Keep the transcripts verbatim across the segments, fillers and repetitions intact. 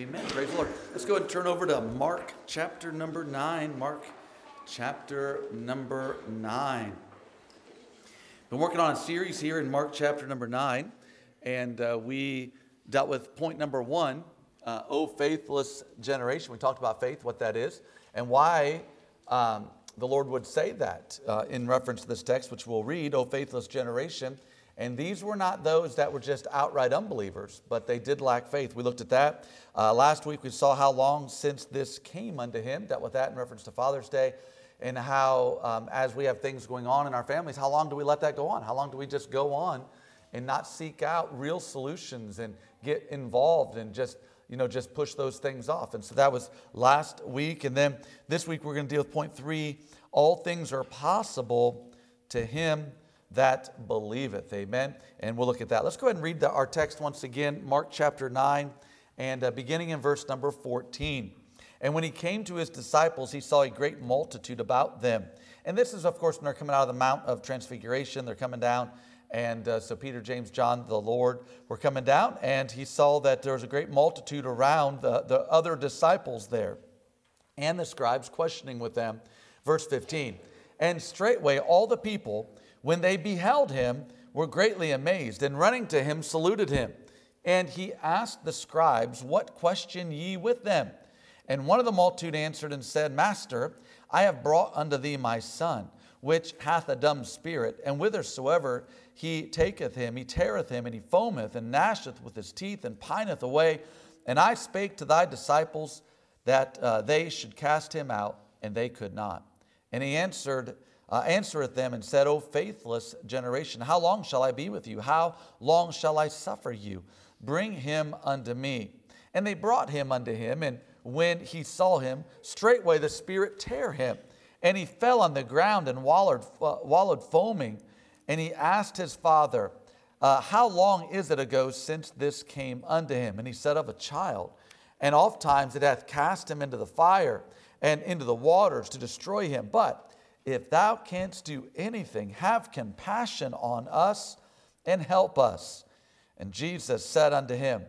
Amen. Praise the Lord. Let's go ahead and turn over to Mark chapter number nine. Mark chapter number nine. Been working on a series here in Mark chapter number nine, and uh, we dealt with point number one, uh, O faithless generation. We talked about faith, what that is, and why um, the Lord would say that uh, in reference to this text, which we'll read, O faithless generation. And these were not those that were just outright unbelievers, but they did lack faith. We looked at that. Uh, last week we saw how long since this came unto him, dealt with that in reference to Father's Day, and how um, as we have things going on in our families, how long do we let that go on? How long do we just go on and not seek out real solutions and get involved and just, you know, just push those things off? And so that was last week. And then this week we're going to deal with point three, all things are possible to him that believeth. Amen. And we'll look at that. Let's go ahead and read the, our text once again, Mark chapter nine, and uh, beginning in verse number fourteen. And when he came to his disciples, he saw a great multitude about them. And this is, of course, when they're coming out of the Mount of Transfiguration. They're coming down. And uh, so Peter, James, John, the Lord were coming down. And he saw that there was a great multitude around the, the other disciples there, and the scribes questioning with them. Verse fifteen. And straightway all the people, when they beheld him, were greatly amazed, and running to him saluted him. And he asked the scribes, what question ye with them? And one of the multitude answered and said, Master, I have brought unto thee my son, which hath a dumb spirit, and whithersoever he taketh him, he teareth him, and he foameth, and gnasheth with his teeth, and pineth away. And I spake to thy disciples that uh, they should cast him out, and they could not. And he answered, Uh, answereth them and said, O faithless generation, how long shall I be with you? How long shall I suffer you? Bring him unto me. And they brought him unto him, and when he saw him, straightway the spirit tare him, and he fell on the ground and wallowed, uh, wallowed foaming. And he asked his father, uh, how long is it ago since this came unto him? And he said, of a child. And oft times it hath cast him into the fire and into the waters to destroy him. But if thou canst do anything, have compassion on us and help us. And Jesus said unto him,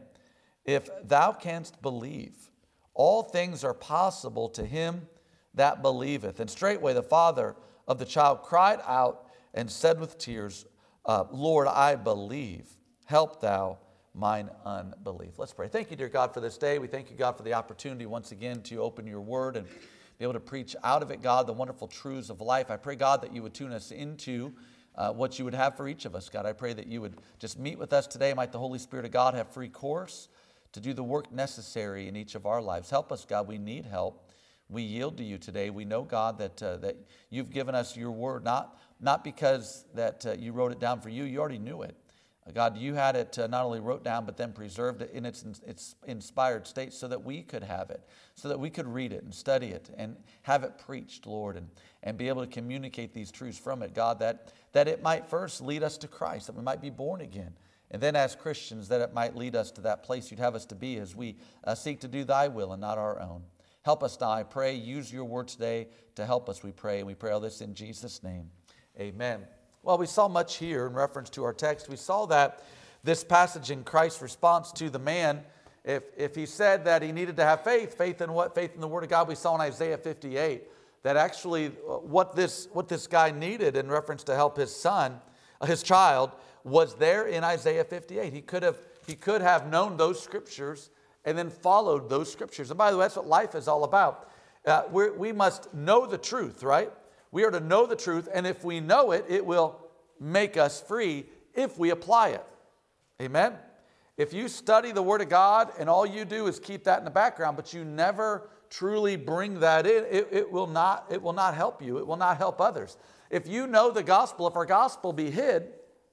if thou canst believe, all things are possible to him that believeth. And straightway the father of the child cried out and said with tears, uh, Lord, I believe. Help thou mine unbelief. Let's pray. Thank you, dear God, for this day. We thank you, God, for the opportunity once again to open your word and be able to preach out of it, God, the wonderful truths of life. I pray, God, that you would tune us into uh, what you would have for each of us, God. I pray that you would just meet with us today. Might the Holy Spirit of God have free course to do the work necessary in each of our lives. Help us, God. We need help. We yield to you today. We know, God, that uh, that you've given us your word, not, not because that uh, you wrote it down for you. You already knew it. God, you had it uh, not only wrote down, but then preserved it in its, its inspired state so that we could have it, so that we could read it and study it and have it preached, Lord, and, and be able to communicate these truths from it, God, that, that it might first lead us to Christ, that we might be born again. And then as Christians, that it might lead us to that place you'd have us to be as we uh, seek to do thy will and not our own. Help us now, I pray. Use your word today to help us, we pray. And we pray all this in Jesus' name. Amen. Well, we saw much here in reference to our text. We saw that this passage in Christ's response to the man, if, if he said that he needed to have faith, faith in what? Faith in the Word of God. We saw in Isaiah fifty-eight that actually what this, what this guy needed in reference to help his son, his child, was there in Isaiah fifty-eight. He could have, he could have known those scriptures and then followed those scriptures. And by the way, that's what life is all about. Uh, we're, we must know the truth, right? We are to know the truth, and if we know it, it will make us free if we apply it. Amen? If you study the Word of God and all you do is keep that in the background, but you never truly bring that in, it, it, will not, it will not help you. It will not help others. If you know the gospel, if our gospel be hid,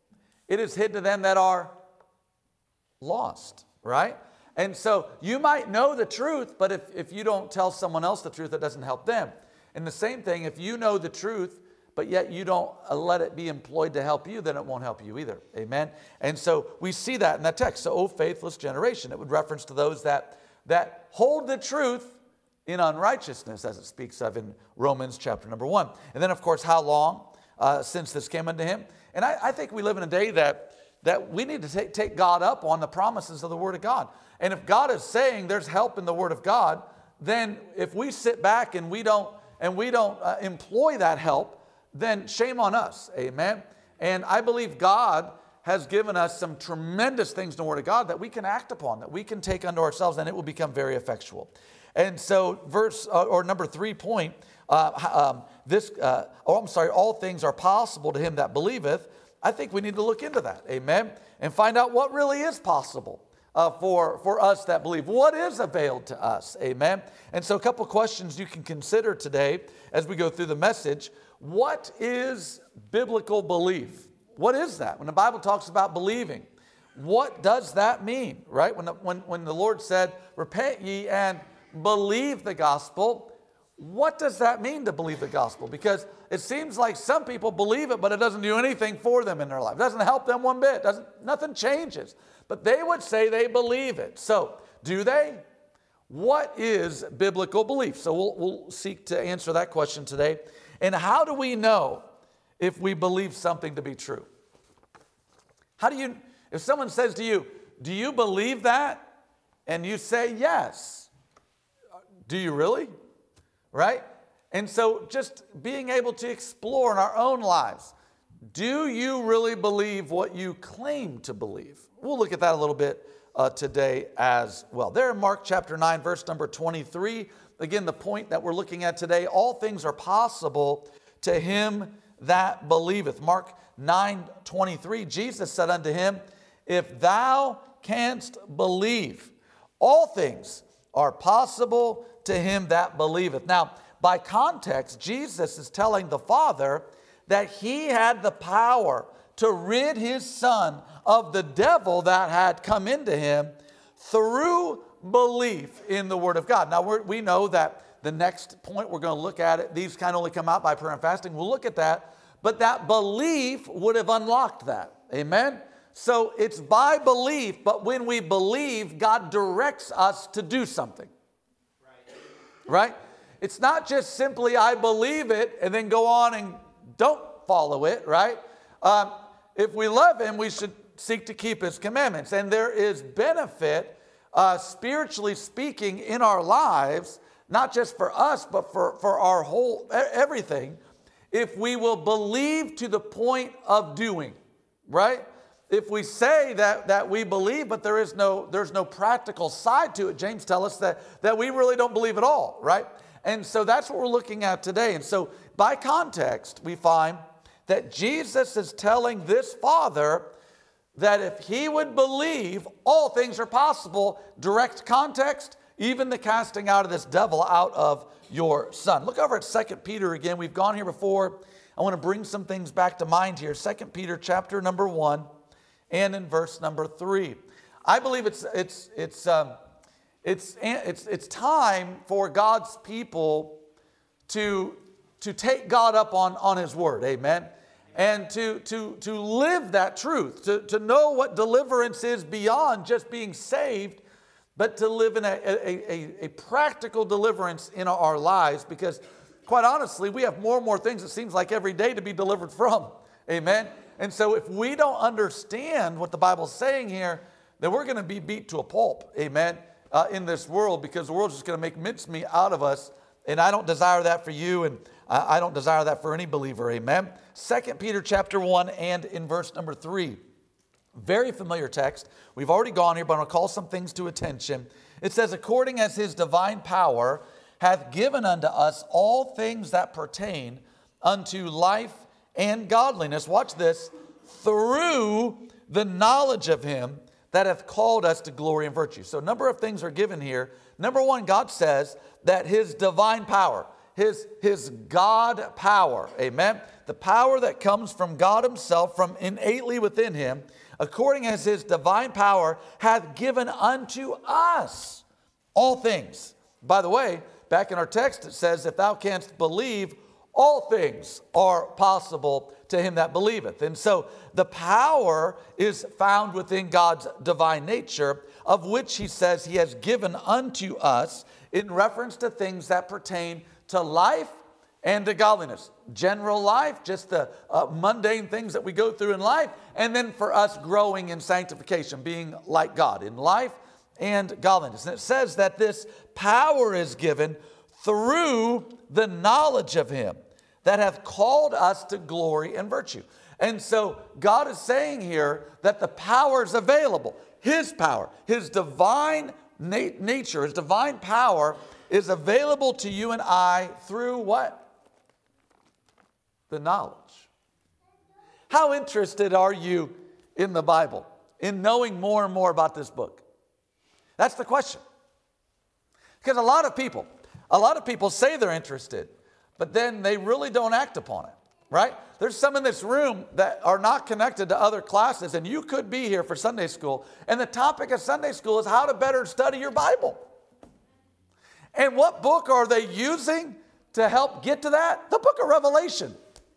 it is hid to them that are lost, right? And so you might know the truth, but if, if you don't tell someone else the truth, it doesn't help them. And the same thing, if you know the truth, but yet you don't let it be employed to help you, then it won't help you either. Amen? And so we see that in that text. So, O faithless generation, it would reference to those that, that hold the truth in unrighteousness, as it speaks of in Romans chapter number one. And then, of course, how long uh, since this came unto him? And I, I think we live in a day that that we need to take, take God up on the promises of the Word of God. And if God is saying there's help in the Word of God, then if we sit back and we don't and we don't uh, employ that help, then shame on us. Amen. And I believe God has given us some tremendous things in the Word of God that we can act upon, that we can take unto ourselves, and it will become very effectual. And so verse uh, or number three point, uh, um, this, uh, oh, I'm sorry, all things are possible to him that believeth. I think we need to look into that, amen, and find out what really is possible uh, for, for us that believe. What is availed to us, amen? And so a couple questions you can consider today as we go through the message. What is biblical belief? What is that? When the Bible talks about believing, what does that mean, right? When the, when, when the Lord said, repent ye and believe the gospel, what does that mean to believe the gospel? Because it seems like some people believe it, but it doesn't do anything for them in their life. It doesn't help them one bit. Doesn't, nothing changes. But they would say they believe it. So, do they? What is biblical belief? So we'll, we'll seek to answer that question today. And how do we know if we believe something to be true? How do you, if someone says to you, do you believe that? And you say yes. Do you really? Right? And so just being able to explore in our own lives, do you really believe what you claim to believe? We'll look at that a little bit uh, today as well. There in Mark chapter nine, verse number twenty-three, again, the point that we're looking at today, all things are possible to him that believeth. Mark nine twenty-three, Jesus said unto him, if thou canst believe, all things are possible to him that believeth. Now, by context, Jesus is telling the Father that he had the power to rid his son of the devil that had come into him through belief in the Word of God. Now, we're, we know that the next point we're going to look at it, these kind of only come out by prayer and fasting. We'll look at that. But that belief would have unlocked that. Amen? So it's by belief, but when we believe, God directs us to do something. Right? It's not just simply I believe it and then go on and don't follow it, right? Um, if we love him, we should seek to keep his commandments. And there is benefit, uh, spiritually speaking, in our lives, not just for us, but for, for our whole, everything, if we will believe to the point of doing, right? If we say that, that we believe, but there is no, there's no practical side to it, James tells us that, that we really don't believe at all, right? And so that's what we're looking at today. And so by context, we find that Jesus is telling this father that if he would believe, all things are possible. Direct context, even the casting out of this devil out of your son. Look over at Second Peter again. We've gone here before. I want to bring some things back to mind here. Second Peter chapter number one. And in verse number three, I believe it's it's it's um, it's it's it's time for God's people to to take God up on on His word, amen, and to to to live that truth, to to know what deliverance is beyond just being saved, but to live in a a, a, a practical deliverance in our lives. Because quite honestly, we have more and more things it seems like every day to be delivered from, amen. And so if we don't understand what the Bible's saying here, then we're going to be beat to a pulp, amen, uh, in this world, because the world's just going to make mincemeat out of us. And I don't desire that for you, and I don't desire that for any believer, amen. Second Peter chapter one and in verse number three. Very familiar text. We've already gone here, but I'm going to call some things to attention. It says, according as his divine power hath given unto us all things that pertain unto life and godliness, watch this, through the knowledge of him that hath called us to glory and virtue. So a number of things are given here. Number one, God says that his divine power, his, his God power, amen, the power that comes from God himself, from innately within him, according as his divine power hath given unto us all things. By the way, back in our text it says, if thou canst believe, all things are possible to him that believeth. And so the power is found within God's divine nature, of which he says he has given unto us in reference to things that pertain to life and to godliness. General life, just the uh, mundane things that we go through in life. And then for us growing in sanctification, being like God in life and godliness. And it says that this power is given through the knowledge of him that hath called us to glory and virtue. And so God is saying here that the power is available. His power, his divine na- nature, his divine power is available to you and I through what? The knowledge. How interested are you in the Bible, in knowing more and more about this book? That's the question. Because a lot of people, a lot of people say they're interested, but then they really don't act upon it, right? There's some in this room that are not connected to other classes, and you could be here for Sunday school, and the topic of Sunday school is how to better study your Bible. And what book are they using to help get to that? The book of Revelation.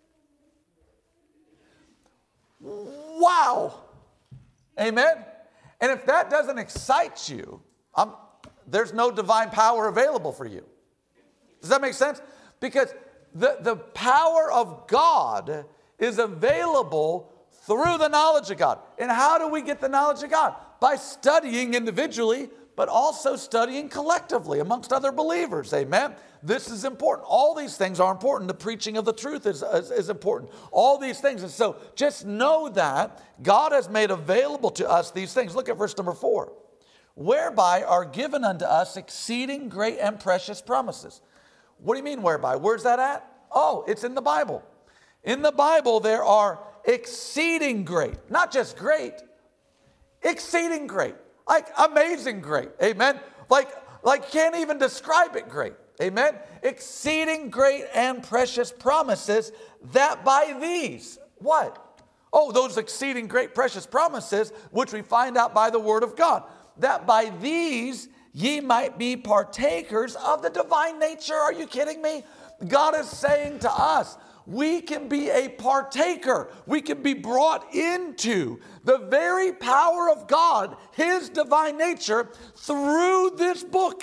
Wow. Amen. And if that doesn't excite you, I'm, there's no divine power available for you. Does that make sense? Because the, the power of God is available through the knowledge of God. And how do we get the knowledge of God? By studying individually, but also studying collectively amongst other believers. Amen. This is important. All these things are important. The preaching of the truth is, is, is important. All these things. And so just know that God has made available to us these things. Look at verse number four. Whereby are given unto us exceeding great and precious promises. What do you mean whereby? Where's that at? Oh, it's in the Bible. In the Bible there are exceeding great. Not just great. Exceeding great. Like amazing great. Amen. Like, like can't even describe it great. Amen. Exceeding great and precious promises, that by these, what? Oh, those exceeding great precious promises, which we find out by the word of God, that by these ye might be partakers of the divine nature. Are you kidding me? God is saying to us, we can be a partaker. We can be brought into the very power of God, his divine nature, through this book.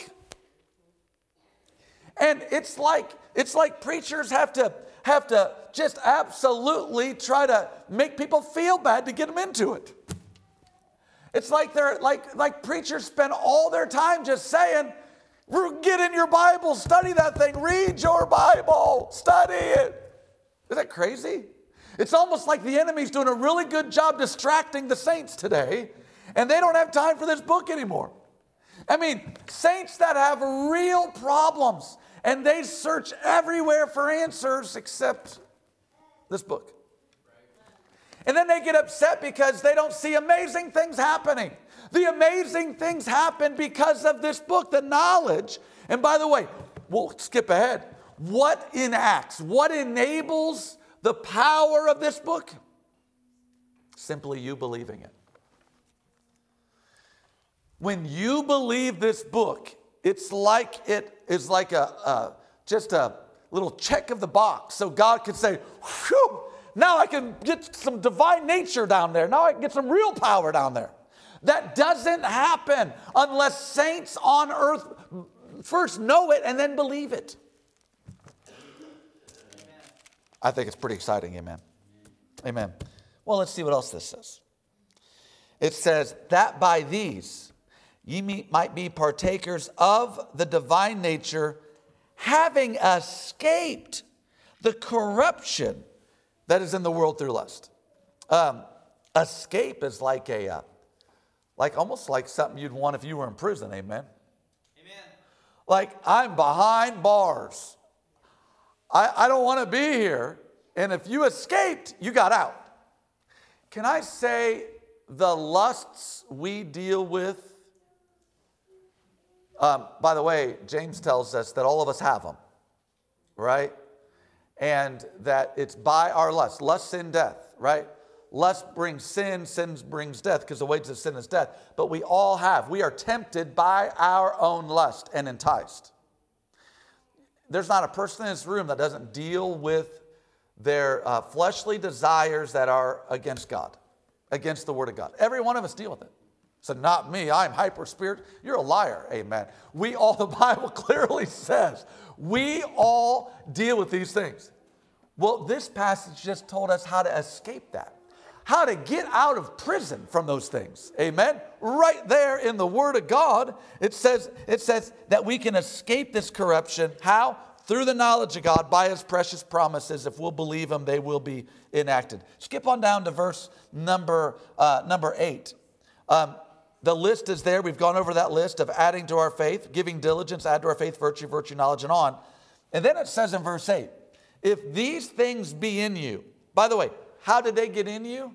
And it's like, it's like preachers have to, have to just absolutely try to make people feel bad to get them into it. It's like they're like, like preachers spend all their time just saying, get in your Bible, study that thing, read your Bible, study it. Is that crazy? It's almost like the enemy's doing a really good job distracting the saints today, and they don't have time for this book anymore. I mean, saints that have real problems, and they search everywhere for answers except this book. And then they get upset because they don't see amazing things happening. The amazing things happen because of this book, the knowledge. And by the way, we'll skip ahead. What enacts, what enables the power of this book? Simply you believing it. When you believe this book, it's like it is like a, a just a little check of the box. So God can say, whew, now I can get some divine nature down there. Now I can get some real power down there. That doesn't happen unless saints on earth first know it and then believe it. I think it's pretty exciting, amen. Amen. Well, let's see what else this says. It says, that by these ye might be partakers of the divine nature, having escaped the corruption that is in the world through lust. Um, escape is like a, uh, like almost like something you'd want if you were in prison, amen? Amen. Like, I'm behind bars. I, I don't want to be here. And if you escaped, you got out. Can I say the lusts we deal with? Um, by the way, James tells us that all of us have them, right? And that it's by our lust. Lust, sin, death, right? Lust brings sin, sin brings death, because the wages of sin is death. But we all have. We are tempted by our own lust and enticed. There's not a person in this room that doesn't deal with their uh, fleshly desires that are against God, against the Word of God. Every one of us deal with it. So not me, I'm hyper spirit. You're a liar, amen. We all, the Bible clearly says, we all deal with these things. Well, this passage just told us how to escape that. How to get out of prison from those things. Amen. Right there in the Word of God, it says, it says that we can escape this corruption. How? Through the knowledge of God, by His precious promises. If we'll believe them, they will be enacted. Skip on down to verse number, uh, number eight. Um, the list is there. We've gone over that list of adding to our faith, giving diligence, add to our faith, virtue, virtue, knowledge, and on. And then it says in verse eight, if these things be in you. By the way, how did they get in you?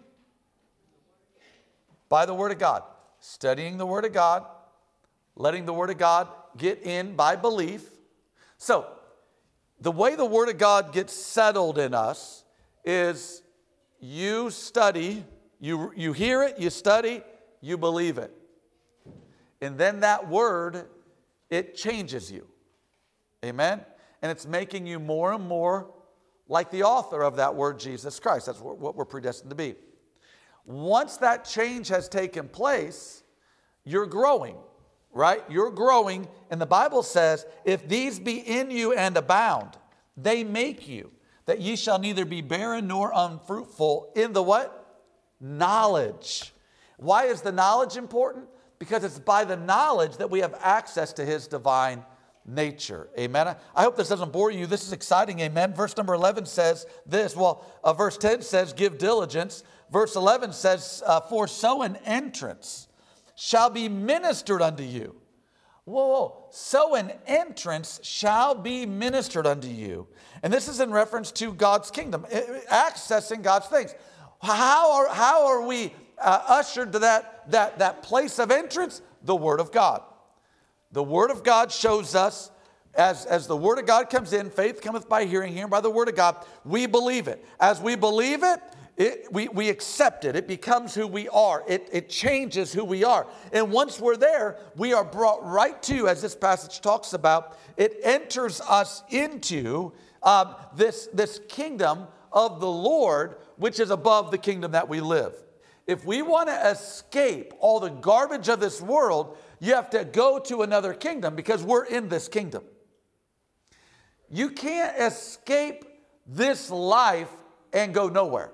By the Word of God. Studying the Word of God, letting the Word of God get in by belief. So, the way the Word of God gets settled in us is you study, you, you hear it, you study, you believe it. And then that Word, it changes you. Amen? And it's making you more and more like the author of that Word, Jesus Christ. That's what we're predestined to be. Once that change has taken place, you're growing, right? You're growing, and the Bible says, if these be in you and abound, they make you, that ye shall neither be barren nor unfruitful in the what? Knowledge. Why is the knowledge important? Because it's by the knowledge that we have access to His divine nature. Amen. I hope this doesn't bore you. This is exciting. Amen. Verse number eleven says this. Well, uh, verse ten says, give diligence. Verse eleven says, uh, for so an entrance shall be ministered unto you. Whoa, whoa. So an entrance shall be ministered unto you. And this is in reference to God's kingdom, accessing God's things. How are, how are we uh, ushered to that, that, that place of entrance? The Word of God. The Word of God shows us, as, as the Word of God comes in, faith cometh by hearing, hearing by the Word of God, we believe it. As we believe it, it we, we accept it. It becomes who we are. It, it changes who we are. And once we're there, we are brought right to, as this passage talks about, it enters us into um, this, this kingdom of the Lord, which is above the kingdom that we live. If we want to escape all the garbage of this world, you have to go to another kingdom because we're in this kingdom. You can't escape this life and go nowhere.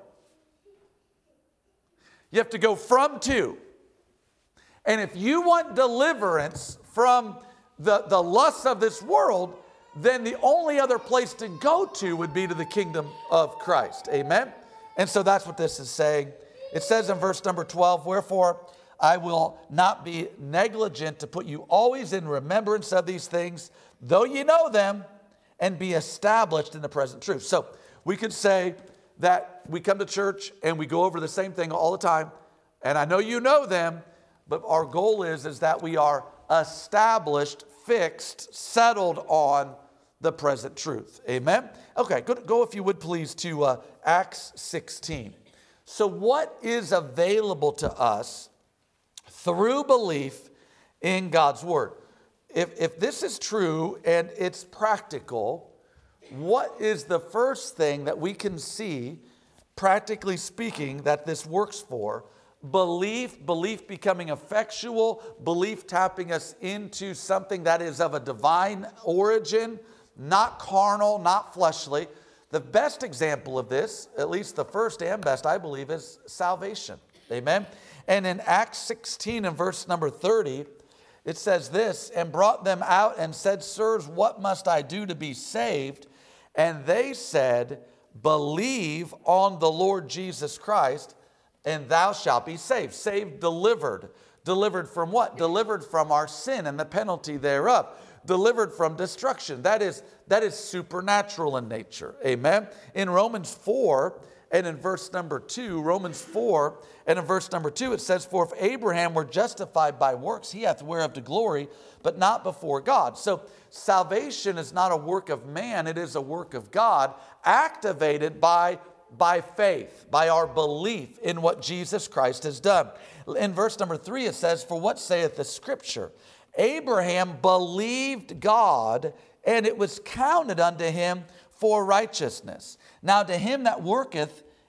You have to go from to. And if you want deliverance from the, the lusts of this world, then the only other place to go to would be to the kingdom of Christ. Amen? And so that's what this is saying. It says in verse number twelve, wherefore I will not be negligent to put you always in remembrance of these things, though ye know them, and be established in the present truth. So we could say that we come to church and we go over the same thing all the time, and I know you know them, but our goal is, is that we are established, fixed, settled on the present truth. Amen? Okay, go, go if you would please to uh, Acts sixteen. So what is available to us through belief in God's Word? If, if this is true and it's practical, what is the first thing that we can see, practically speaking, that this works for? Belief, belief becoming effectual, belief tapping us into something that is of a divine origin, not carnal, not fleshly. The best example of this, at least the first and best, I believe, is salvation. Amen? And in Acts sixteen and verse number thirty, it says this, and brought them out and said, sirs, what must I do to be saved? And they said, believe on the Lord Jesus Christ, and thou shalt be saved. Saved, delivered. Delivered from what? Delivered from our sin and the penalty thereof. Delivered from destruction. That is, that is supernatural in nature. Amen? In Romans four and in verse number two, Romans four and in verse number two, it says, for if Abraham were justified by works, he hath whereof to glory, but not before God. So salvation is not a work of man, it is a work of God, activated by by faith, by our belief in what Jesus Christ has done. In verse number three, it says, for what saith the Scripture? Abraham believed God, and it was counted unto him for righteousness. Now to him that worketh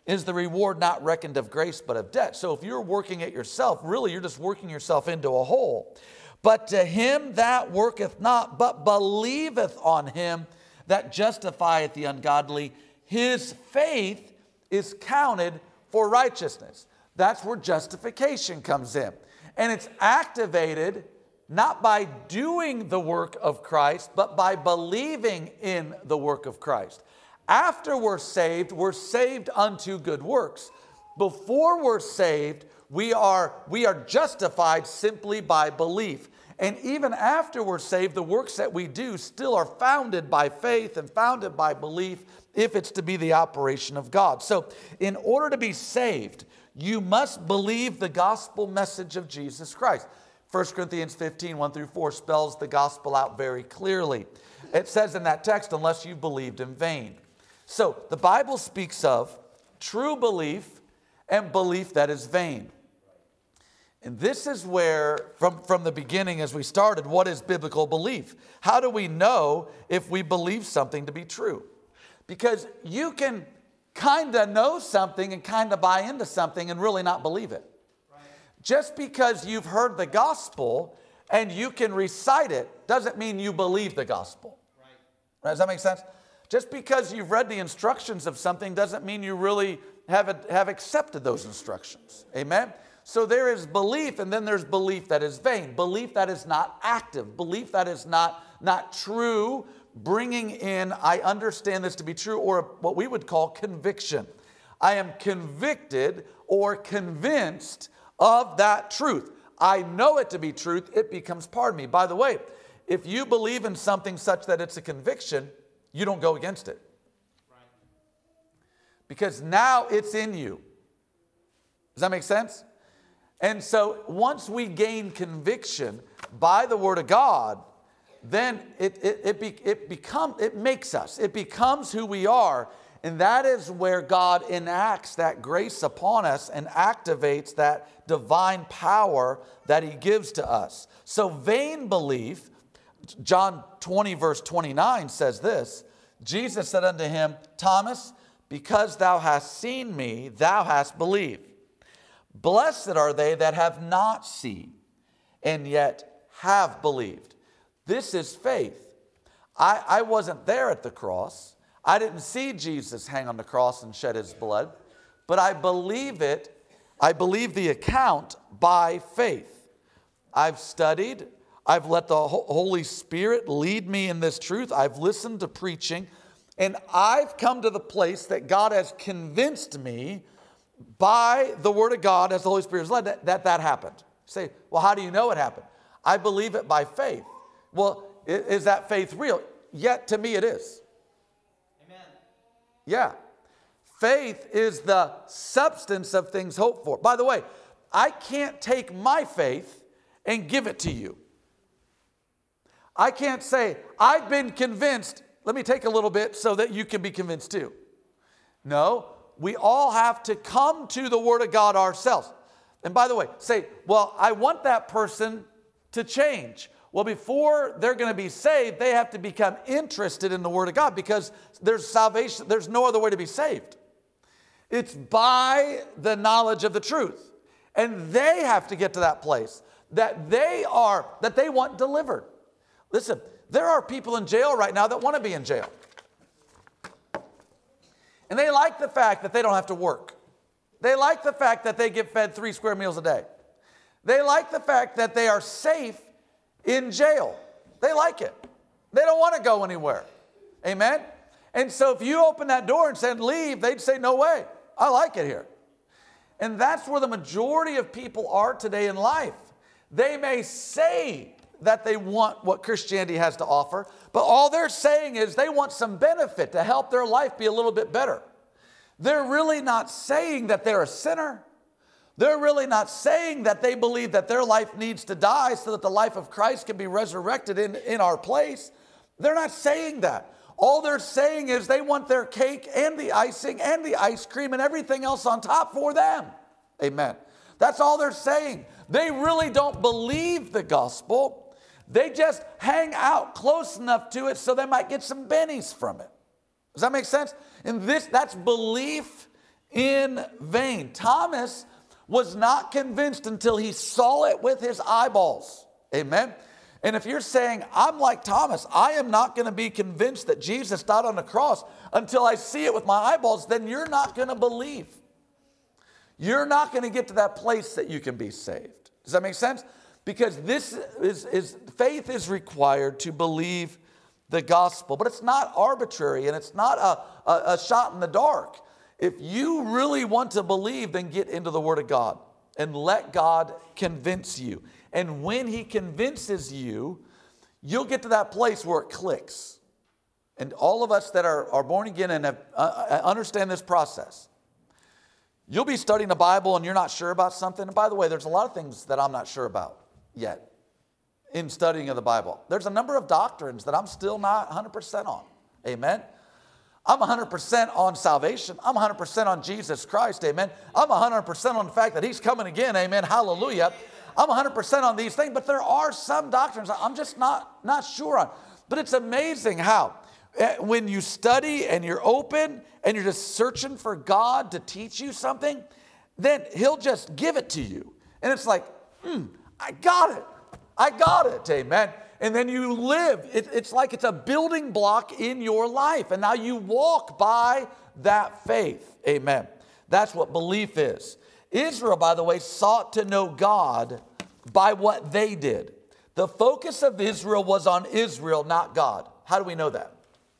is the reward not reckoned of grace but of debt. So if you're working it yourself, really you're just working yourself into a hole. But to him that worketh not, but believeth on him that justifieth the ungodly, his faith is counted for righteousness. That's where justification comes in. And it's activated not by doing the work of Christ, but by believing in the work of Christ. After we're saved, we're saved unto good works. Before we're saved, we are, we are justified simply by belief. And even after we're saved, the works that we do still are founded by faith and founded by belief if it's to be the operation of God. So in order to be saved, you must believe the gospel message of Jesus Christ. First Corinthians fifteen, one through four spells the gospel out very clearly. It says in that text, unless you believed in vain. So the Bible speaks of true belief and belief that is vain. And this is where, from, from the beginning as we started, what is biblical belief? How do we know if we believe something to be true? Because you can kind of know something and kind of buy into something and really not believe it. Right. Just because you've heard the gospel and you can recite it doesn't mean you believe the gospel. Right. Does that make sense? Just because you've read the instructions of something doesn't mean you really have, have accepted those instructions. Amen? So there is belief, and then there's belief that is vain. Belief that is not active. Belief that is not, not true, bringing in, I understand this to be true, or what we would call conviction. I am convicted or convinced of that truth. I know it to be truth. It becomes part of me. By the way, if you believe in something such that it's a conviction, you don't go against it. Because now it's in you. Does that make sense? And so once we gain conviction by the Word of God, then it, it, it, be, it, become, it makes us. It becomes who we are. And that is where God enacts that grace upon us and activates that divine power that He gives to us. So vain belief, John twenty verse twenty-nine says this, Jesus said unto him, Thomas, because thou hast seen me, thou hast believed. Blessed are they that have not seen and yet have believed. This is faith. I, I wasn't there at the cross. I didn't see Jesus hang on the cross and shed his blood, but I believe it. I believe the account by faith. I've studied. I've let the Holy Spirit lead me in this truth. I've listened to preaching, and I've come to the place that God has convinced me by the Word of God, as the Holy Spirit has led, that that, that happened. You say, well, how do you know it happened? I believe it by faith. Well, is that faith real? Yet to me it is. Amen. Yeah. Faith is the substance of things hoped for. By the way, I can't take my faith and give it to you. I can't say, I've been convinced, let me take a little bit so that you can be convinced too. No, we all have to come to the Word of God ourselves. And by the way, say, well, I want that person to change. Well, before they're going to be saved, they have to become interested in the Word of God, because there's salvation. There's no other way to be saved. It's by the knowledge of the truth. And they have to get to that place that they are, that they want delivered. Listen, there are people in jail right now that want to be in jail. And they like the fact that they don't have to work. They like the fact that they get fed three square meals a day. They like the fact that they are safe in jail. They like it. They don't want to go anywhere. Amen? And so if you open that door and said, leave, they'd say, no way. I like it here. And that's where the majority of people are today in life. They may say that they want what Christianity has to offer, but all they're saying is they want some benefit to help their life be a little bit better. They're really not saying that they're a sinner. They're really not saying that they believe that their life needs to die so that the life of Christ can be resurrected in, in our place. They're not saying that. All they're saying is they want their cake and the icing and the ice cream and everything else on top for them. Amen. That's all they're saying. They really don't believe the gospel. They just hang out close enough to it so they might get some bennies from it. Does that make sense? And this, that's belief in vain. Thomas was not convinced until he saw it with his eyeballs. Amen. And if you're saying, I'm like Thomas, I am not going to be convinced that Jesus died on the cross until I see it with my eyeballs, then you're not going to believe. You're not going to get to that place that you can be saved. Does that make sense? Because this is, is faith is required to believe the gospel, but it's not arbitrary and it's not a, a, a shot in the dark. If you really want to believe, then get into the Word of God and let God convince you. And when He convinces you, you'll get to that place where it clicks. And all of us that are, are born again and have, uh, understand this process. You'll be studying the Bible and you're not sure about something. And by the way, there's a lot of things that I'm not sure about yet in studying of the Bible. There's a number of doctrines that I'm still not one hundred percent on. Amen. I'm one hundred percent on salvation. I'm one hundred percent on Jesus Christ. Amen. I'm one hundred percent on the fact that He's coming again. Amen. Hallelujah. I'm one hundred percent on these things, but there are some doctrines I'm just not, not sure on. But it's amazing how when you study and you're open and you're just searching for God to teach you something, then He'll just give it to you. And it's like, hmm, I got it. I got it. Amen. And then you live. It, it's like it's a building block in your life. And now you walk by that faith. Amen. That's what belief is. Israel, by the way, sought to know God by what they did. The focus of Israel was on Israel, not God. How do we know that?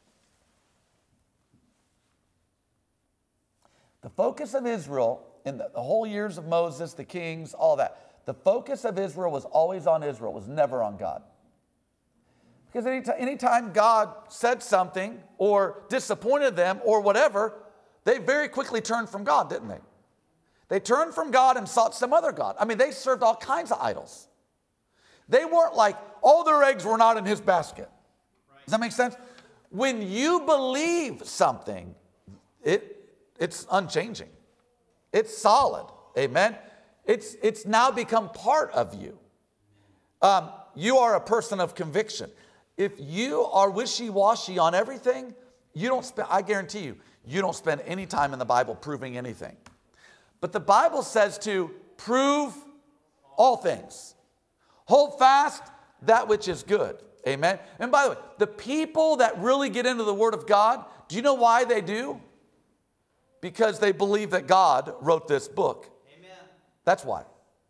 The focus of Israel in the, the whole years of Moses, the kings, all that. The focus of Israel was always on Israel, was never on God. Because anytime, anytime God said something or disappointed them or whatever, they very quickly turned from God, didn't they? They turned from God and sought some other God. I mean, they served all kinds of idols. They weren't like, all their eggs were not in His basket. Right. Does that make sense? When you believe something, it, it's unchanging. It's solid. Amen? It's, it's now become part of you. Um, you are a person of conviction. If you are wishy-washy on everything, you don't spend, I guarantee you, you don't spend any time in the Bible proving anything. But the Bible says to prove all things. Hold fast that which is good. Amen. And by the way, the people that really get into the Word of God, do you know why they do? Because they believe that God wrote this book. Amen. That's why.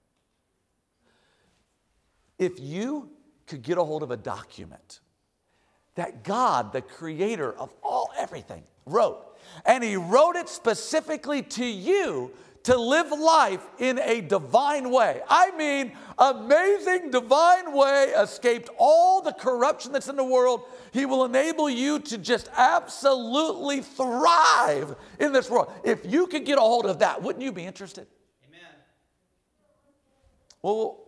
If you could get a hold of a document that God, the creator of all everything, wrote, and He wrote it specifically to you to live life in a divine way. I mean, amazing divine way, escaped all the corruption that's in the world. He will enable you to just absolutely thrive in this world. If you could get a hold of that, wouldn't you be interested? Amen. Well,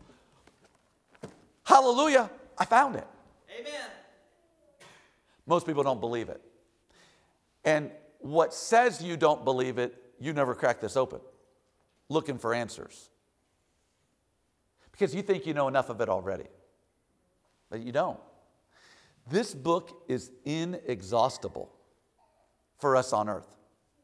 hallelujah, I found it. Amen. Most people don't believe it. And what says you don't believe it, you never crack this open, looking for answers. Because you think you know enough of it already. But you don't. This book is inexhaustible for us on earth.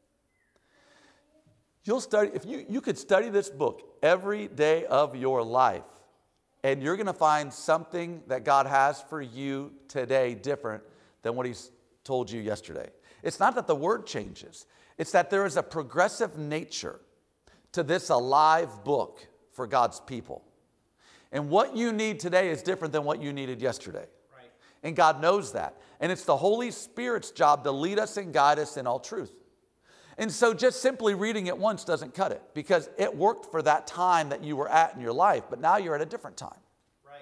You'll study, if you, you could study this book every day of your life, and you're going to find something that God has for you today different than what He's told you yesterday. It's not that the word changes. It's that there is a progressive nature to this alive book for God's people. And what you need today is different than what you needed yesterday. Right. And God knows that. And it's the Holy Spirit's job to lead us and guide us in all truth. And so just simply reading it once doesn't cut it, because it worked for that time that you were at in your life, but now you're at a different time. Right.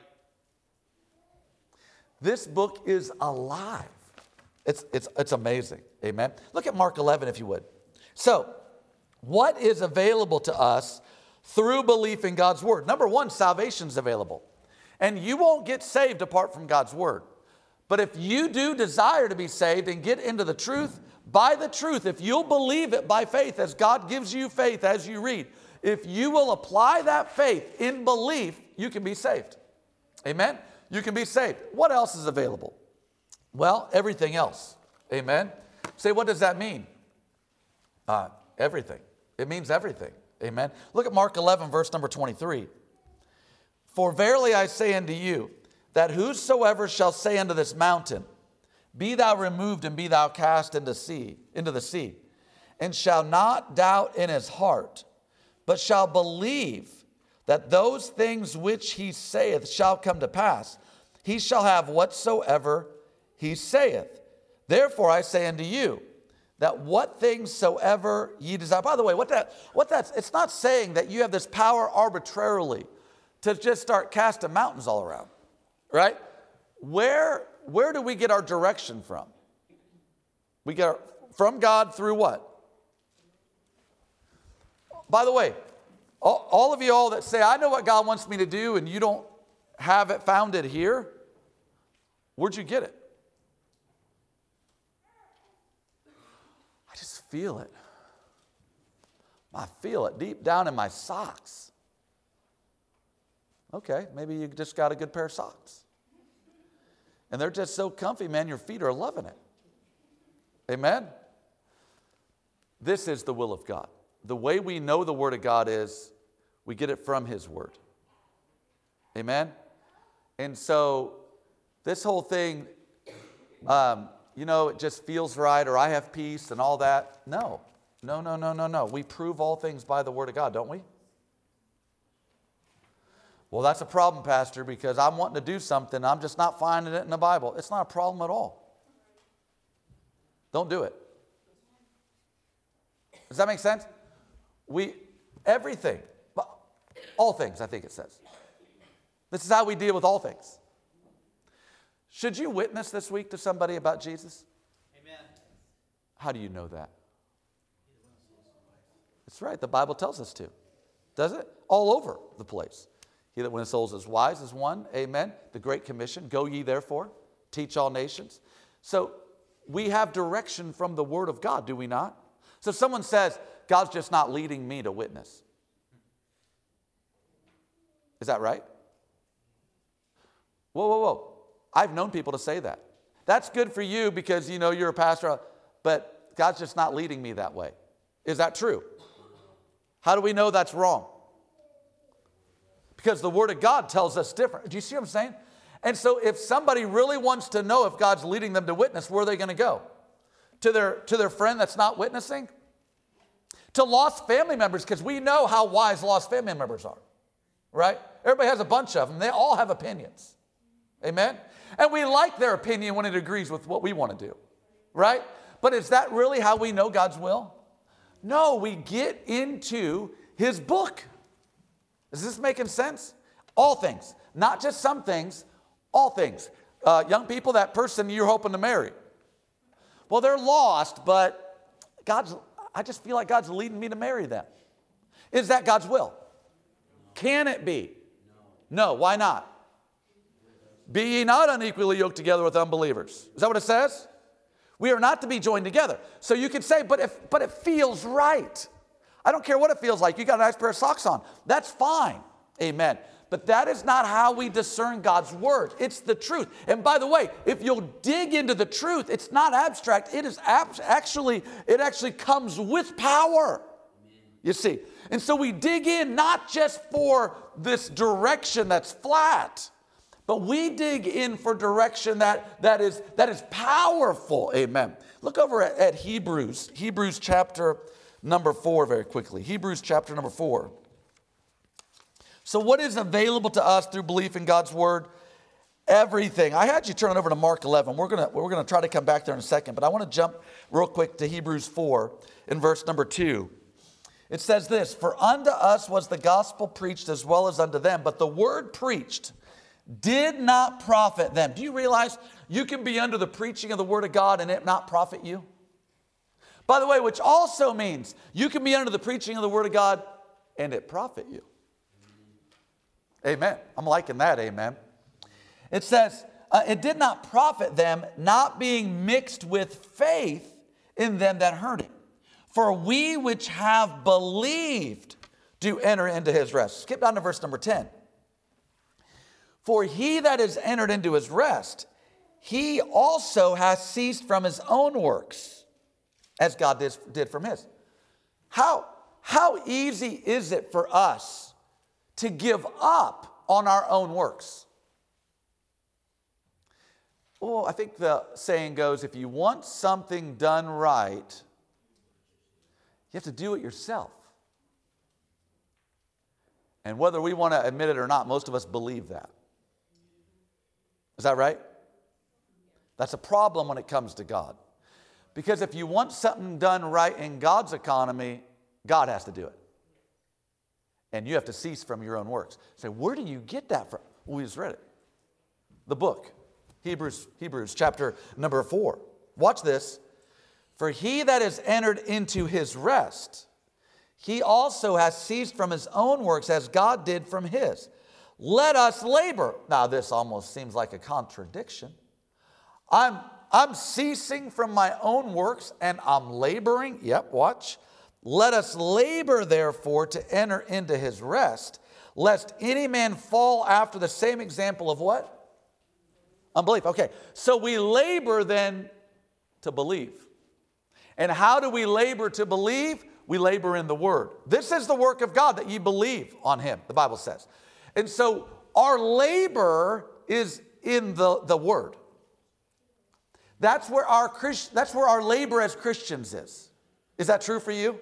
This book is alive. It's, it's, it's amazing. Amen. Look at Mark eleven, if you would. So, what is available to us through belief in God's Word? Number one, salvation is available. And you won't get saved apart from God's Word. But if you do desire to be saved and get into the truth, by the truth, if you'll believe it by faith, as God gives you faith as you read, if you will apply that faith in belief, you can be saved. Amen? You can be saved. What else is available? Well, everything else. Amen? Say, what does that mean? Uh, Everything. It means everything. Amen. Look at Mark eleven, verse number twenty-three. For verily I say unto you, that whosoever shall say unto this mountain, be thou removed and be thou cast into sea, into the sea, and shall not doubt in his heart, but shall believe that those things which he saith shall come to pass, he shall have whatsoever he saith. Therefore I say unto you, that what things soever ye desire. By the way, what that what that's it's not saying that you have this power arbitrarily to just start casting mountains all around. Right? Where where do we get our direction from? We get our, from God through what? By the way, all, all of you all that say, I know what God wants me to do, and you don't have it founded here, where'd you get it? I just feel it. I feel it deep down in my socks. Okay, maybe you just got a good pair of socks. And they're just so comfy, man, your feet are loving it. Amen? This is the will of God. The way we know the Word of God is we get it from His Word. Amen? And so this whole thing, um, you know, it just feels right, or I have peace and all that. No, no, no, no, no, no. We prove all things by the Word of God, don't we? Well, that's a problem, Pastor, because I'm wanting to do something. I'm just not finding it in the Bible. It's not a problem at all. Don't do it. Does that make sense? We, everything, all things, I think it says. This is how we deal with all things. Should you witness this week to somebody about Jesus? Amen. How do you know that? That's right. The Bible tells us to. Does it? All over the place. He that winneth souls is wise is one. Amen. The Great Commission. Go ye therefore. Teach all nations. So we have direction from the Word of God, do we not? So if someone says, God's just not leading me to witness. Is that right? Whoa, whoa, whoa. I've known people to say that. That's good for you because, you know, you're a pastor, but God's just not leading me that way. Is that true? How do we know that's wrong? Because the Word of God tells us different. Do you see what I'm saying? And so if somebody really wants to know if God's leading them to witness, where are they going to go? To their, to their friend that's not witnessing? To lost family members, because we know how wise lost family members are. Right? Everybody has a bunch of them. They all have opinions. Amen? And we like their opinion when it agrees with what we want to do. Right? But is that really how we know God's will? No, we get into His book. Is this making sense? All things. Not just some things, all things. Uh, young people, that person you're hoping to marry. Well, they're lost, but God's, I just feel like God's leading me to marry them. Is that God's will? Can it be? No. Why not? Be ye not unequally yoked together with unbelievers. Is that what it says? We are not to be joined together. So you could say, but if but it feels right. I don't care what it feels like. You got a nice pair of socks on. That's fine. Amen. But that is not how we discern God's word. It's the truth. And by the way, if you'll dig into the truth, it's not abstract. It is ab- actually, it actually comes with power. You see. And so we dig in not just for this direction that's flat, but we dig in for direction that, that, is, that is powerful. Amen. Look over at, at Hebrews. Hebrews chapter number four very quickly. Hebrews chapter number four. So what is available to us through belief in God's word? Everything. I had you turn it over to Mark eleven. We're going we're gonna try to come back there in a second, but I want to jump real quick to Hebrews four in verse number two. It says this, for unto us was the gospel preached as well as unto them, but the word preached did not profit them. Do you realize you can be under the preaching of the word of God and it not profit you? By the way, which also means you can be under the preaching of the word of God and it profit you. Amen. I'm liking that, amen. It says, uh, it did not profit them, not being mixed with faith in them that heard it. For we which have believed do enter into his rest. Skip down to verse number ten. For he that is entered into his rest, he also has ceased from his own works, as God did, did from his. How, how easy is it for us to give up on our own works? Well, I think the saying goes, if you want something done right, you have to do it yourself. And whether we want to admit it or not, most of us believe that. Is that right? That's a problem when it comes to God. Because if you want something done right in God's economy, God has to do it. And you have to cease from your own works. Say, where do you get that from? Well, we just read it. The book, Hebrews, Hebrews chapter number four. Watch this. For he that is entered into his rest, he also has ceased from his own works as God did from his. Let us labor. Now, this almost seems like a contradiction. I'm, I'm ceasing from my own works and I'm laboring. Yep, watch. Let us labor, therefore, to enter into his rest, lest any man fall after the same example of what? Unbelief. Okay, so we labor then to believe. And how do we labor to believe? We labor in the Word. This is the work of God, that ye believe on him, the Bible says. And so our labor is in the, the Word. That's where our Christ, that's where our labor as Christians is. Is that true for you?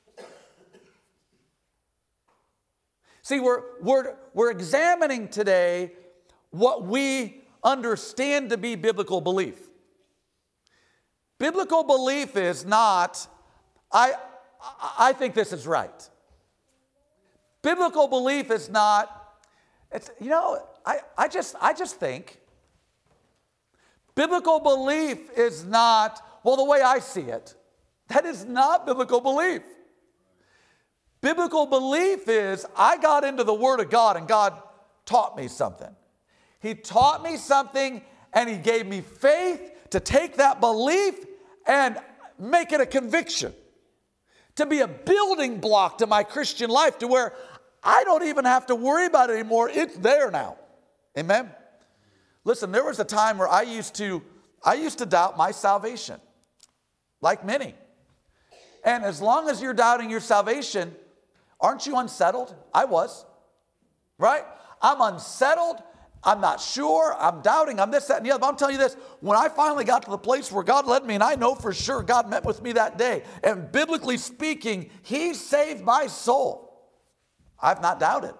See, we're, we're, we're examining today what we understand to be biblical belief. Biblical belief is not, I, I think this is right. Biblical belief is not, it's, you know, I, I, just, I just think. Biblical belief is not, well, the way I see it. That is not biblical belief. Biblical belief is, I got into the Word of God and God taught me something. He taught me something and He gave me faith to take that belief and make it a conviction. To be a building block to my Christian life, to where I don't even have to worry about it anymore. It's there now. Amen? Listen, there was a time where I used to, I used to doubt my salvation, like many. And as long as you're doubting your salvation, aren't you unsettled? I was, right? I'm unsettled. I'm not sure. I'm doubting. I'm this, that, and the other. But I'm telling you this, when I finally got to the place where God led me, and I know for sure God met with me that day, and biblically speaking, He saved my soul, I've not doubted.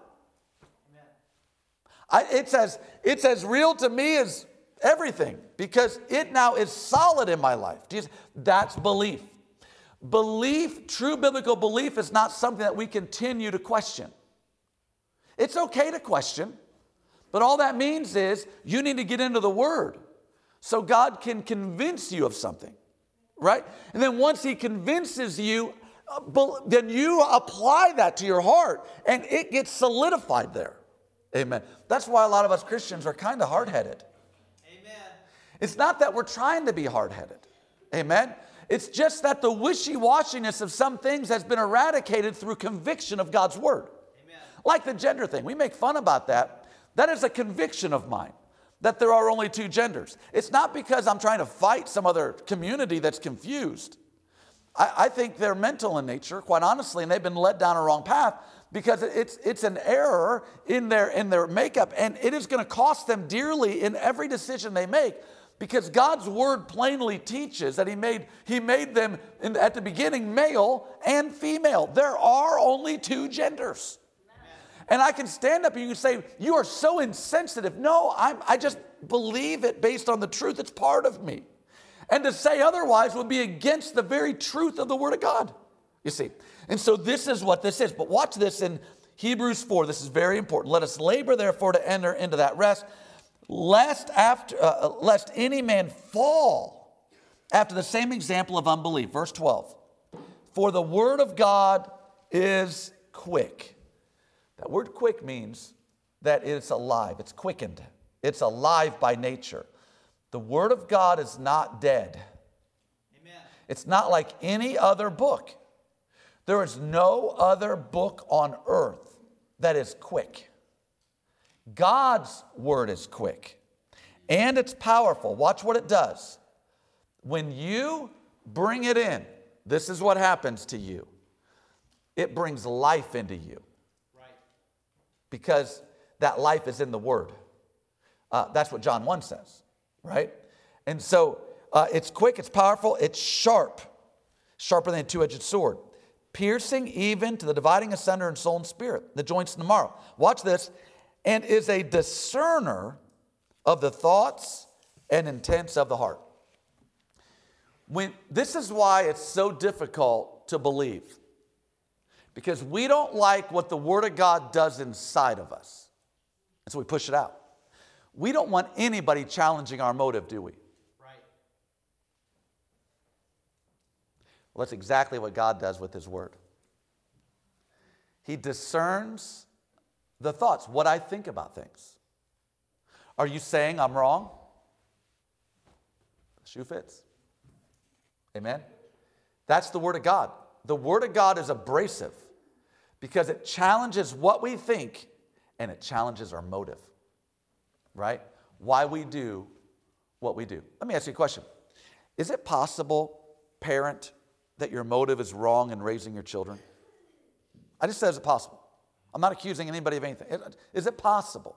I, it's, as, it's as real to me as everything, because it now is solid in my life. That's belief. Belief, true biblical belief, is not something that we continue to question. It's okay to question, but all that means is you need to get into the Word so God can convince you of something, right? And then once He convinces you, then you apply that to your heart, and it gets solidified there. Amen. That's why a lot of us Christians are kind of hard-headed. Amen. It's not that we're trying to be hard-headed. Amen. It's just that the wishy-washiness of some things has been eradicated through conviction of God's Word. Amen. Like the gender thing. We make fun about that. That is a conviction of mine, that there are only two genders. It's not because I'm trying to fight some other community that's confused. I, I think they're mental in nature, quite honestly, and they've been led down a wrong path because it's, it's an error in their, in their makeup, and it is going to cost them dearly in every decision they make. Because God's Word plainly teaches that He made, he made them in, at the beginning male and female. There are only two genders. And I can stand up and you can say, you are so insensitive. No, I'm, I just believe it based on the truth. It's part of me. And to say otherwise would be against the very truth of the Word of God, you see. And so this is what this is. But watch this in Hebrews four. This is very important. Let us labor, therefore, to enter into that rest, lest after uh, lest any man fall after the same example of unbelief. Verse twelve. For the word of God is quick. That word quick means that it's alive. It's quickened. It's alive by nature. The word of God is not dead. Amen. It's not like any other book. There is no other book on earth that is quick. God's word is quick and it's powerful. Watch what it does. When you bring it in, this is what happens to you. it brings life into you. Right. Because that life is in the Word. Uh, that's what John one says, right? And so uh, it's quick, it's powerful, it's sharp, sharper than a two-edged sword, piercing even to the dividing asunder in soul and spirit, the joints and the marrow. Watch this. And is a discerner of the thoughts and intents of the heart. When, this is why it's so difficult to believe. Because we don't like what the Word of God does inside of us. And so we push it out. We don't want anybody challenging our motive, do we? Right. Well, that's exactly what God does with His Word. He discerns the thoughts, what I think about things. Are you saying I'm wrong? The shoe fits. Amen? That's the Word of God. The Word of God is abrasive because it challenges what we think and it challenges our motive, right? Why we do what we do. Let me ask you a question. Is it possible, parent, that your motive is wrong in raising your children? I just said, is it possible? I'm not accusing anybody of anything. Is it possible?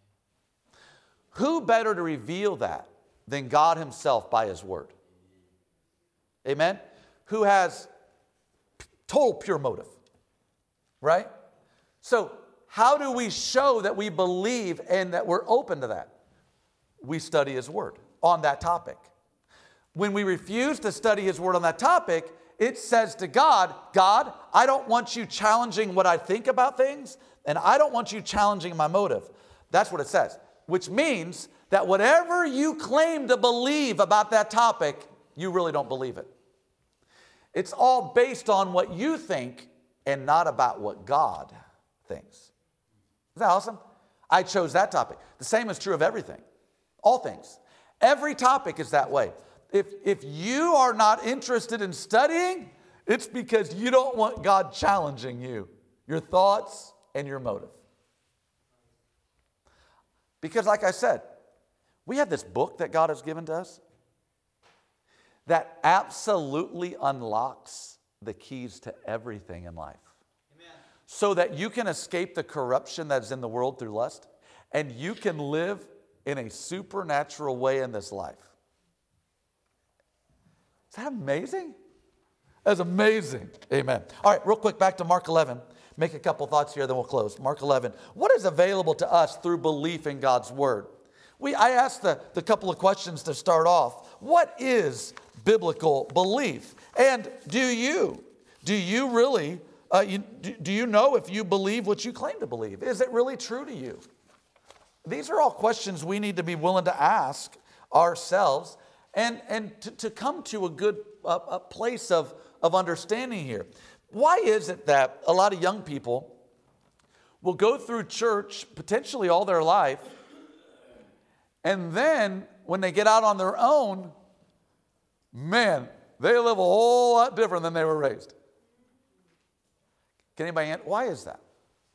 Who better to reveal that than God Himself by His Word? Amen? Who has total pure motive, right? So how do we show that we believe and that we're open to that? We study His Word on that topic. When we refuse to study His Word on that topic, it says to God, God, I don't want you challenging what I think about things, and I don't want you challenging my motive. That's what it says, which means that whatever you claim to believe about that topic, you really don't believe it. It's all based on what you think and not about what God thinks. Isn't that awesome? I chose that topic. The same is true of everything. All things. Every topic is that way. If, if you are not interested in studying, it's because you don't want God challenging you, your thoughts and your motive. Because like I said, we have this book that God has given to us that absolutely unlocks the keys to everything in life. Amen. So that you can escape the corruption that is in the world through lust, and you can live in a supernatural way in this life. Is that amazing? That's amazing. Amen. All right, real quick, back to Mark eleven. Make a couple thoughts here, then we'll close. Mark eleven. What is available to us through belief in God's Word? We, I asked the, the couple of questions to start off. What is biblical belief? And do you, do you really, uh, you, do, do you know if you believe what you claim to believe? Is it really true to you? These are all questions we need to be willing to ask ourselves and, and to, to come to a good uh, a place of, of understanding here. Why is it that a lot of young people will go through church potentially all their life, and then when they get out on their own, man, they live a whole lot different than they were raised? Can anybody answer? Why is that?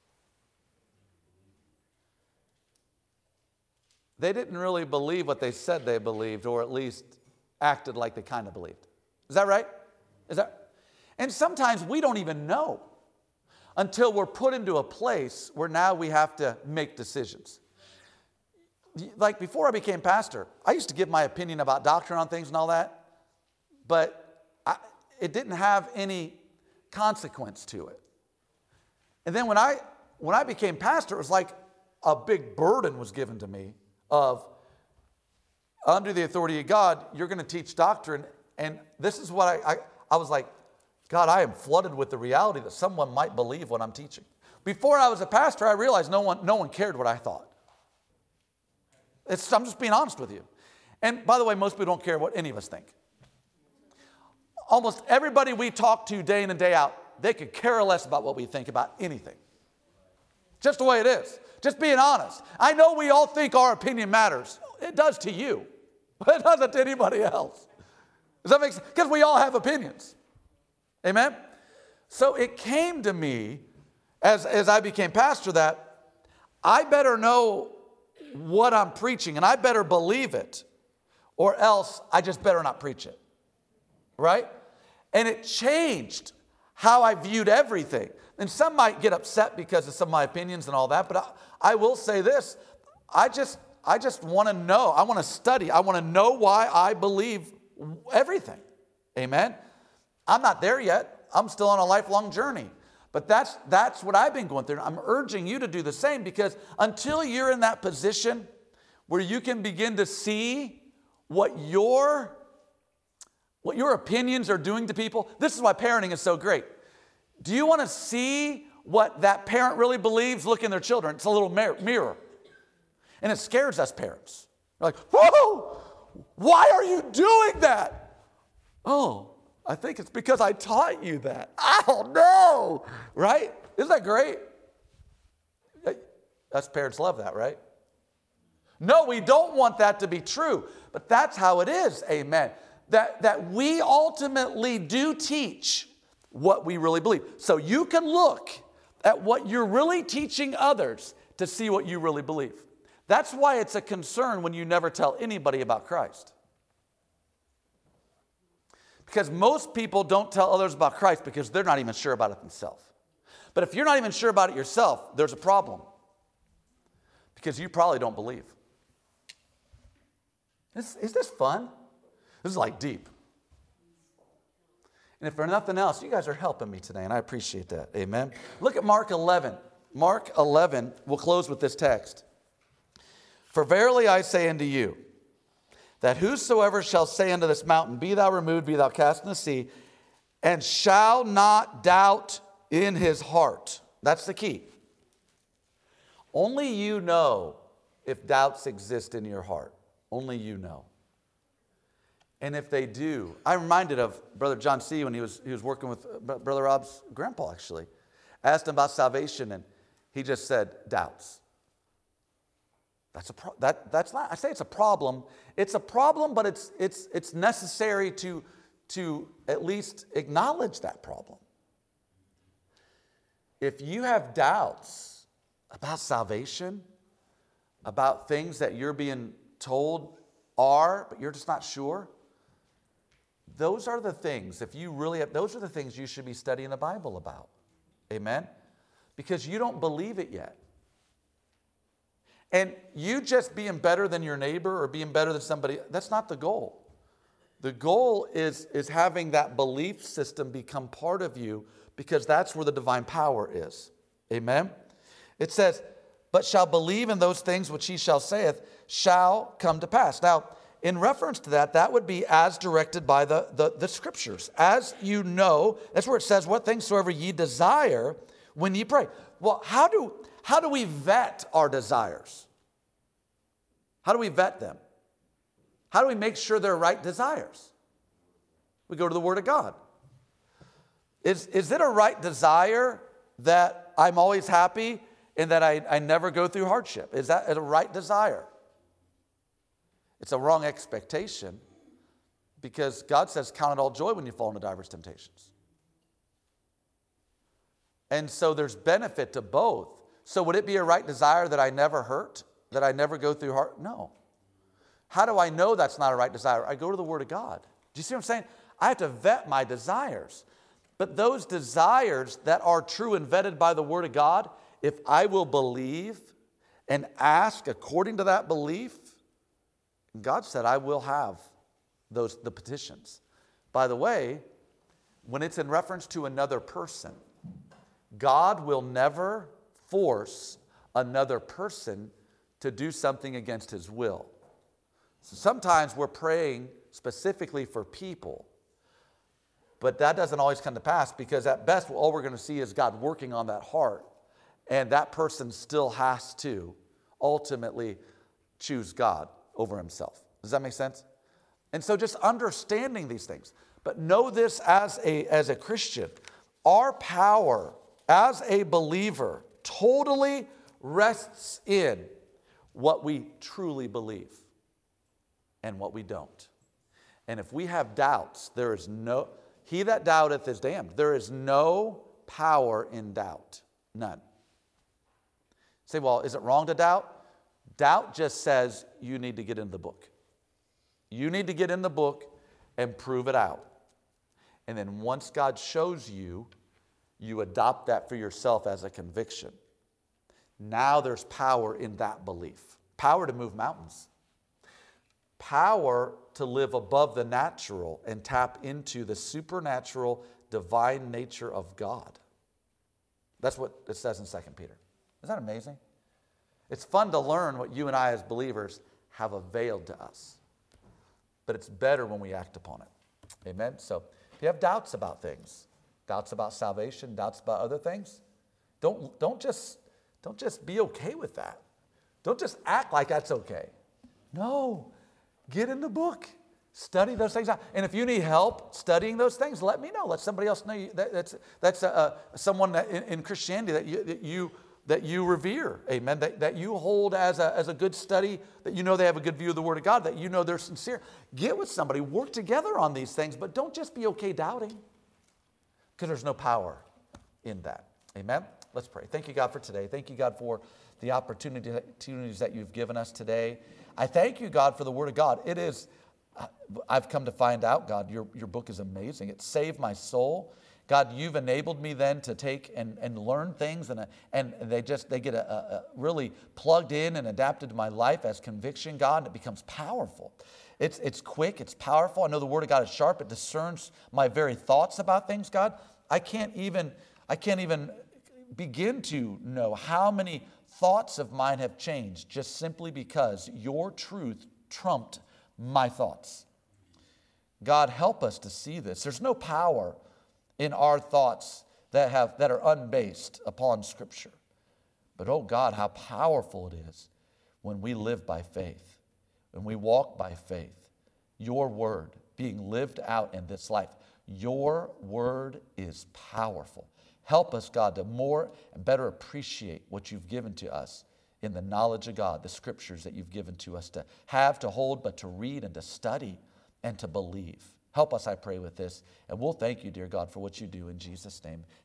They didn't really believe what they said they believed, or at least acted like they kind of believed. Is that right? Is that? And sometimes we don't even know until we're put into a place where now we have to make decisions. Like before I became pastor, I used to give my opinion about doctrine on things and all that, but I, it didn't have any consequence to it. And then when I, when I became pastor, it was like a big burden was given to me of, under the authority of God, you're going to teach doctrine. And this is what I, I, I was like, God, I am flooded with the reality that someone might believe what I'm teaching. Before I was a pastor, I realized no one, no one cared what I thought. It's, I'm just being honest with you. And by the way, most people don't care what any of us think. Almost everybody we talk to day in and day out, they could care less about what we think about anything. Just the way it is. Just being honest. I know we all think our opinion matters. It does to you, but it doesn't to anybody else. Does that make sense? Because we all have opinions. Amen? So it came to me as, as I became pastor that I better know what I'm preaching and I better believe it, or else I just better not preach it. Right? And it changed how I viewed everything. And some might get upset because of some of my opinions and all that, but I, I will say this. I just, I just want to know. I want to study. I want to know why I believe everything. Amen? I'm not there yet. I'm still on a lifelong journey. But that's, that's what I've been going through. I'm urging you to do the same, because until you're in that position where you can begin to see what your, what your opinions are doing to people, this is why parenting is so great. Do you want to see what that parent really believes? Look in their children. It's a little mirror. And it scares us parents. We're like, whoa, why are you doing that? Oh, I think it's because I taught you that. Oh, no. Right? Isn't that great? Us parents love that, right? No, we don't want that to be true. But that's how it is. Amen. That, that we ultimately do teach what we really believe. So you can look at what you're really teaching others to see what you really believe. That's why it's a concern when you never tell anybody about Christ. Because most people don't tell others about Christ because they're not even sure about it themselves. But if you're not even sure about it yourself, there's a problem. Because you probably don't believe. Is, is this fun? This is like deep. And if for nothing else, you guys are helping me today, and I appreciate that. Amen. Look at Mark eleven. Mark eleven, we'll close with this text. For verily I say unto you, that whosoever shall say unto this mountain, be thou removed, be thou cast in the sea, and shall not doubt in his heart. That's the key. Only you know if doubts exist in your heart. Only you know. And if they do, I'm reminded of Brother John C. when he was, he was working with Brother Rob's grandpa, actually. Asked him about salvation, and he just said, doubts. That's a pro- that that's not. I say it's a problem. It's a problem, but it's it's it's necessary to to at least acknowledge that problem. If you have doubts about salvation, about things that you're being told are, but you're just not sure, those are the things. If you really have, those are the things you should be studying the Bible about. Amen? Because you don't believe it yet. And you just being better than your neighbor or being better than somebody, that's not the goal. The goal is, is having that belief system become part of you, because that's where the divine power is. Amen? It says, but shall believe in those things which he shall saith, shall come to pass. Now, in reference to that, that would be as directed by the, the, the scriptures. As you know, that's where it says, what things soever ye desire when ye pray. Well, how do, how do we vet our desires? How do we vet them? How do we make sure they're right desires? We go to the Word of God. Is, is it a right desire that I'm always happy and that I, I never go through hardship? Is that a right desire? It's a wrong expectation, because God says, count it all joy when you fall into diverse temptations. And so there's benefit to both. So would it be a right desire that I never hurt, that I never go through hard? No. How do I know that's not a right desire? I go to the Word of God. Do you see what I'm saying? I have to vet my desires. But those desires that are true and vetted by the Word of God, if I will believe and ask according to that belief, God said I will have those the petitions. By the way, when it's in reference to another person, God will never force another person to do something against his will. So sometimes we're praying specifically for people, but that doesn't always come to pass, because at best all we're going to see is God working on that heart, and that person still has to ultimately choose God over himself. Does that make sense? And so just understanding these things. But know this as a, as a Christian, our power as a believer totally rests in what we truly believe and what we don't. And if we have doubts, there is no, he that doubteth is damned. There is no power in doubt. None. Say, well, is it wrong to doubt? Doubt just says you need to get in the book. You need to get in the book and prove it out. And then once God shows you You adopt that for yourself as a conviction. Now there's power in that belief. Power to move mountains. Power to live above the natural and tap into the supernatural, divine nature of God. That's what it says in Second Peter. Isn't that amazing? It's fun to learn what you and I as believers have availed to us. But it's better when we act upon it. Amen? So if you have doubts about things, doubts about salvation, doubts about other things, don't, don't, just, don't just be okay with that. Don't just act like that's okay. No. Get in the book. Study those things out. And if you need help studying those things, let me know. Let somebody else know. You, that, that's that's a, a, someone that in, in Christianity that you, that you that you revere. Amen. That, that you hold as a, as a good study, that you know they have a good view of the Word of God, that you know they're sincere. Get with somebody. Work together on these things, but don't just be okay doubting, because there's no power in that. Amen. Let's pray. Thank you, God, for today. Thank you, God, for the opportunity, opportunities that you've given us today. I thank you, God, for the Word of God. It is, I've come to find out, God, your, your book is amazing. It saved my soul. God, you've enabled me then to take and, and learn things, and, and they just, they get a, a really plugged in and adapted to my life as conviction, God, and it becomes powerful. It's, it's quick, it's powerful. I know the Word of God is sharp. It discerns my very thoughts about things, God. I can't even, I can't even begin to know how many thoughts of mine have changed just simply because your truth trumped my thoughts. God, help us to see this. There's no power in our thoughts that have that are unbased upon Scripture. But oh God, how powerful it is when we live by faith, when we walk by faith. Your word being lived out in this life. Your word is powerful. Help us, God, to more and better appreciate what you've given to us in the knowledge of God, the Scriptures that you've given to us to have, to hold, but to read and to study and to believe. Help us, I pray, with this. And we'll thank you, dear God, for what you do in Jesus' name.